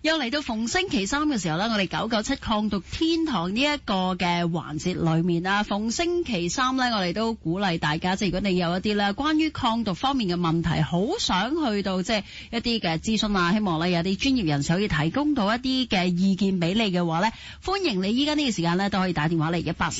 又嚟到逢星期三嘅時候呢，我哋997抗毒天堂呢一個嘅環節裏面啦，逢星期三呢，我哋都鼓勵大家，即係如果你有一啲咧關於抗毒方面嘅問題，好想去到即係一啲嘅諮詢啊，希望呢有啲專業人士可以提供到一啲嘅意見俾你嘅話呢，歡迎你依家呢個時間呢都可以打電話嚟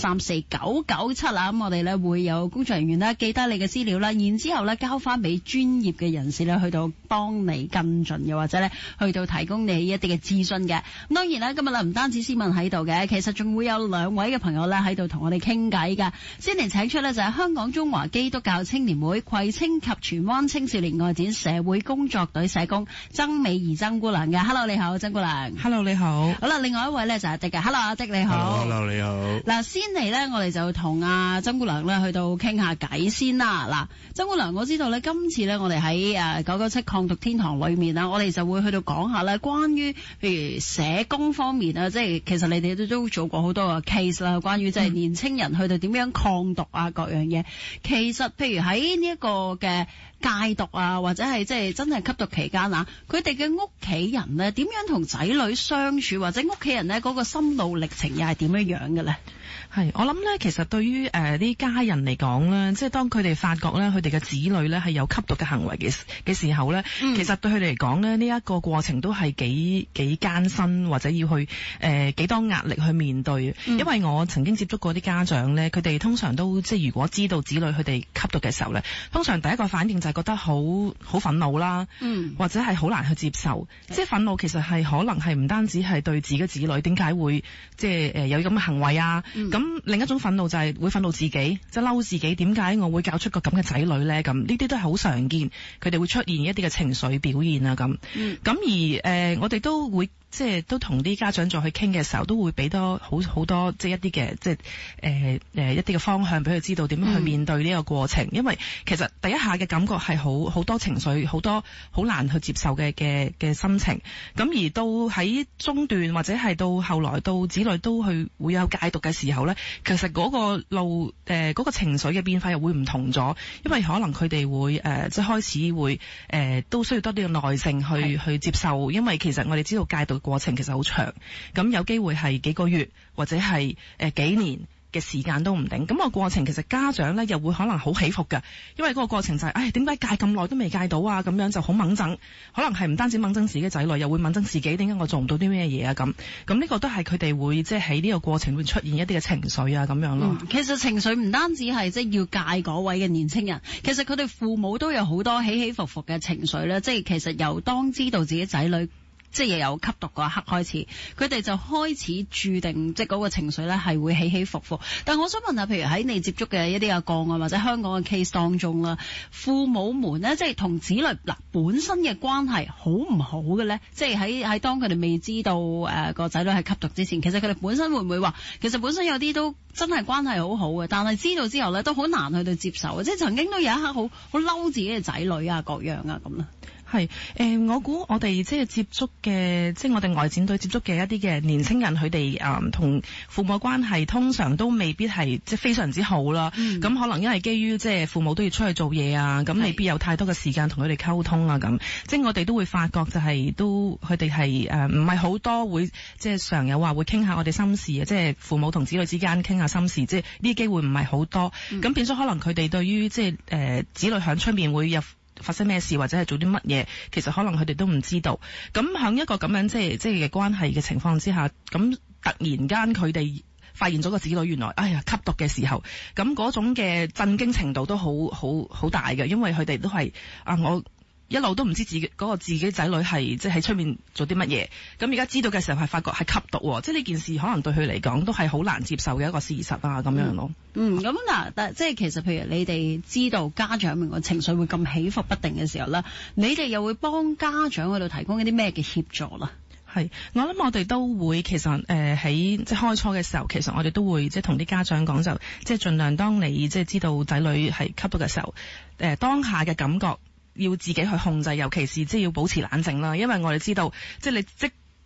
1834997啦。咁我哋呢會有工作人員呢記低你嘅資料啦，然之後呢交翻俾專業嘅人士呢去到幫你跟進，又或者呢去到提供你一啲嘅諮詢嘅。咁當然啦，今日咧唔單止思敏喺度嘅，其實仲會有兩位嘅朋友咧喺度同我哋傾偈噶。先嚟請出呢就係香港中華基督教青年會葵青及荃灣青少年外展社會工作隊社工曾美儀曾姑娘嘅。Hello， 你好，曾姑娘。 Hello， 你好。 好啦，另外一位呢就係阿迪嘅。Hello， 阿迪你好。 Hello， 你好。 嗱，先嚟呢，我哋就同阿曾姑娘呢去到傾下偈先啦。嗱，曾姑娘，我知道呢，今次呢，我哋喺997抗毒天堂裏面啦，我哋就會去到講下呢關於譬如社工方面啊，即係其實你哋都做過好多個 case 啦，關於即係年青人去到點樣抗毒啊，各樣嘢。其實譬如喺呢一個嘅戒毒啊，或者係即係真係吸毒期間啊，佢哋嘅屋企人呢點樣同仔女相處，或者屋企人呢嗰個心路歷程又係點樣樣嘅咧？ 係，我諗咧，其實對於啲家人嚟講咧，即係當佢哋發覺咧，佢哋嘅子女咧係有吸毒嘅行為嘅時候咧，其實對佢哋嚟講咧，呢一個過程都係幾艱辛，或者要去幾多壓力去面對。因為我曾經接觸過啲家長咧，佢哋通常都即係如果知道子女佢哋吸毒嘅時候咧，通常第一個反應就係覺得好憤怒啦，或者係好難去接受。即係憤怒其實係可能係唔單止係對自己嘅子女點解會即係有咁嘅行為啊，咁另一種憤怒就係會憤怒自己，即係嬲自己，點解我會教出個咁嘅仔女呢？咁呢啲都係好常見，佢哋會出現一啲嘅情緒表現啊咁。咁而我哋都會即係都同啲家長再去傾嘅時候，都會俾多好多即係一啲嘅即係一啲嘅方向俾佢知道點樣去面對呢個過程。因為其實第一下嘅感覺係好多情緒，好多好難去接受嘅心情。咁而到喺中段或者係到後來到子女都去會有戒毒嘅時候呢，其實嗰個路嗰個情緒嘅變化又會唔同咗，因為可能佢哋會即係開始會都需要多啲嘅耐性去接受，因為其實我哋知道戒毒過程其實好長，咁有機會係幾個月或者係幾年嘅時間都唔定。咁個過程其實家長咧又會可能好起伏㗎，因為嗰個過程就係點解戒咁耐都未戒到啊？咁樣就好掹憎，可能係唔單止掹憎自己仔女，又會掹憎自己，點解我做唔到啲咩嘢啊？咁呢個都係佢哋會即係喺呢個過程會出現一啲嘅情緒啊咁樣咯。 其實情緒唔單止係即係要戒嗰位嘅年青人，其實佢哋父母都有好多起起伏伏嘅情緒咧。即係其實由當知道自己仔女即係有吸毒嗰一刻開始，佢哋就開始注定即係嗰個情緒咧係會起起伏伏。但我想問下，譬如喺你接觸嘅一啲嘅個案或者香港嘅 case 當中啦，父母們咧即係同子女本身嘅關係好唔好嘅咧？即係喺當佢哋未知道個仔女係吸毒之前，其實佢哋本身會唔會話其實本身有啲都真係關係好好嘅，但係知道之後咧都好難去到接受，即係曾經都有一刻好嬲自己嘅仔女啊各樣啊咁啦。 係我估我哋即係接觸嘅，即係我哋外展隊接觸嘅一啲嘅年輕人，佢哋同父母關係通常都未必係即係非常之好啦。咁可能因為基於即係父母都要出去做嘢啊，咁未必有太多嘅時間同佢哋溝通啊咁。即係我哋都會發覺就係都佢哋係唔係好多會即係常有話會傾下我哋心事啊，即係父母同子女之間傾下心事，即係呢啲機會唔係好多。咁變咗可能佢哋對於即係子女響出面會有發生咩事或者係做啲乜嘢，其實可能佢哋都唔知道。咁響一個咁樣即係嘅關係嘅情況之下，咁突然間佢哋發現咗個子女原來吸毒嘅時候，咁嗰種嘅震驚程度都好大嘅，因為佢哋都係我一路都唔知自己仔女係即係喺出面做啲乜嘢，咁而家知道嘅時候係發覺係吸毒，即係呢件事可能對佢嚟講都係好難接受嘅一個事實啊咁樣咯。 咁嗱，但即係其實譬如你哋知道家長們個情緒會咁起伏不定嘅時候啦，你哋又會幫家長去到提供一啲咩嘅協助啦？ 係，我諗我哋都會其實喺即係開初嘅時候，其實我哋都會即係同啲家長講，就即係盡量當你即係知道仔女係吸毒嘅時候，當下嘅感覺要自己去控制，尤其是即係要保持冷靜啦。因為我哋知道，即係你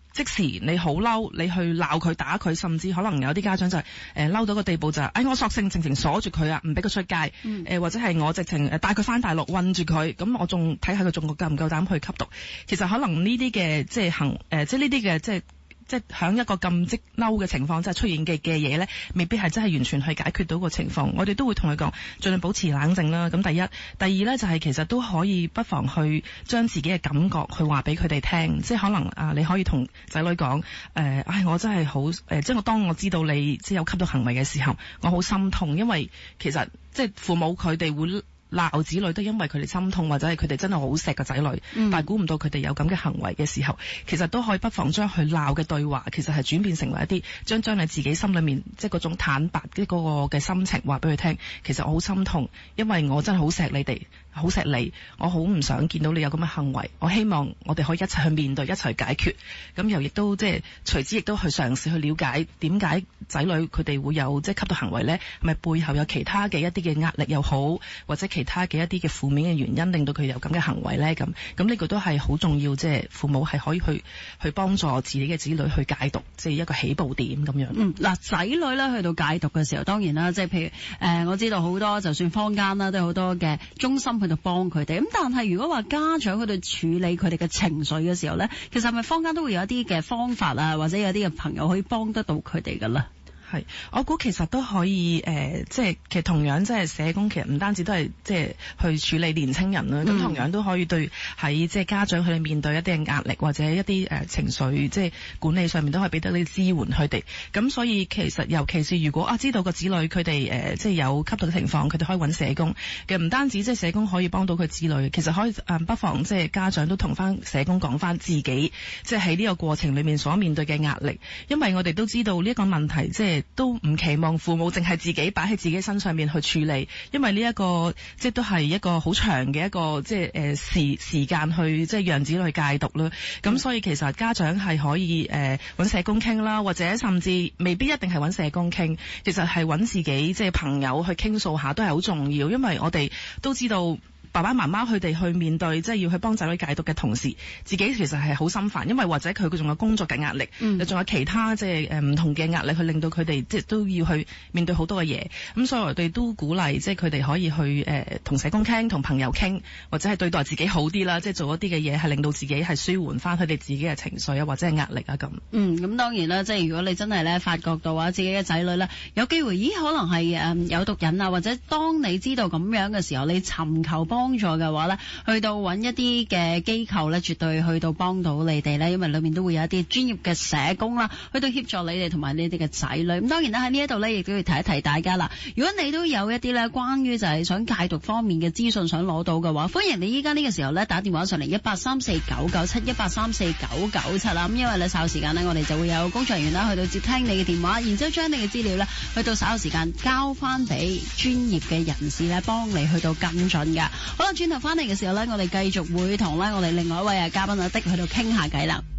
即時你好嬲，你去鬧佢打佢，甚至可能有啲家長就係嬲到個地步就係我索性直情鎖住佢啊，唔俾佢出街，或者係我直情帶佢翻大陸韞住佢，咁我仲睇下佢仲夠唔夠膽去吸毒。其實可能呢啲嘅即係即係呢啲嘅即係響一個咁激嬲嘅情況，即係出現嘅嘢咧，未必係真係完全去解決到個情況。我哋都會同佢講，盡量保持冷靜啦。咁第一，第二咧就係其實都可以不妨去將自己嘅感覺去話俾佢哋聽，即係可能你可以同仔女講，我真係好即係我當我知道你即係有吸毒行為嘅時候，我好心痛，因為其實即係父母佢哋會鬧子女都因為佢哋心痛，或者係佢哋真係好錫個仔女，但係估唔到佢哋有咁嘅行為嘅時候，其實都可以不妨將佢鬧嘅對話，其實係轉變成為一啲將你自己心裏面即係嗰種坦白嘅嗰個嘅心情話俾佢聽。其實我好心痛，因為我真係好錫你哋，好錫你，我好唔想見到你有咁嘅行為。我希望我哋可以一齊去面對，一齊解決。咁又亦都即係隨之亦都去嘗試去了解點解仔女佢哋會有即係吸毒行為呢？係咪背後有其他嘅一啲嘅壓力又好，或者其他嘅一啲嘅負面嘅原因令到佢有咁嘅行為呢？咁呢個都係好重要，即係父母係可以去幫助自己嘅子女去戒毒，即係一個起步點咁樣。 嗱，仔女咧去到戒毒嘅時候，當然啦，即係譬如我知道好多，就算坊間啦，都有好多嘅中心去到幫佢哋。咁但係如果話家長去到處理佢哋嘅情緒嘅時候咧，其實係咪坊間都會有一啲嘅方法啊，或者有啲嘅朋友可以幫得到佢哋㗎啦？ 係，我估其實都可以即係其實同樣即係社工，其實唔單止都係即係去處理年青人啦，咁同樣都可以對喺即係家長佢哋面對一啲嘅壓力或者一啲情緒即係管理上面都可以俾得啲支援佢哋。咁所以其實尤其是如果知道個子女佢哋即係有吸毒嘅情況，佢哋可以揾社工。其實唔單止即係社工可以幫到佢子女，其實可以不妨即係家長都同翻社工講翻自己即係喺呢個過程裏面所面對嘅壓力，因為我哋都知道呢一個問題即係都唔期望父母淨係自己擺喺自己身上面去處理，因為呢一個即係都係一個好長嘅一個即係時間去即係讓子女去戒毒啦。咁所以其實家長係可以揾社工傾啦，或者甚至未必一定係揾社工傾，其實係揾自己即係朋友去傾訴下都係好重要，因為我哋都知道爸爸媽媽佢哋去面對即係要去幫仔女戒毒嘅同時，自己其實係好心煩，因為或者佢仲有工作嘅壓力，仲有其他即係唔同嘅壓力去令到佢哋即係都要去面對好多嘅嘢。咁所以我哋都鼓勵即係佢哋可以去同社工傾，同朋友傾，或者係對待自己好啲啦，即係做一啲嘅嘢係令到自己係舒緩翻佢哋自己嘅情緒啊，或者係壓力啊咁。咁當然啦，即係如果你真係咧發覺到啊自己嘅仔女咧有機會，可能係有毒癮啊，或者當你知道咁樣嘅時候，你尋求幫助嘅話咧，去到揾一啲嘅機構咧，絕對去到幫到你哋咧，因為裏面都會有一啲專業嘅社工啦，去到協助你哋同埋你哋嘅仔女。咁當然啦，喺呢一度咧，亦都要提一提大家啦。如果你都有一啲咧關於就係想戒毒方面嘅資訊想攞到嘅話，歡迎你依家呢個時候咧打電話上嚟1834997啦。咁因為咧稍後時間呢，我哋就會有工作人員啦去到接聽你嘅電話，然之後將你嘅資料咧去到稍後時間交翻俾專業嘅人士咧幫你去到跟進㗎。好啦，轉頭翻嚟嘅時候咧，我哋繼續會同咧我哋另外一位嘉賓阿的去到傾下偈啦。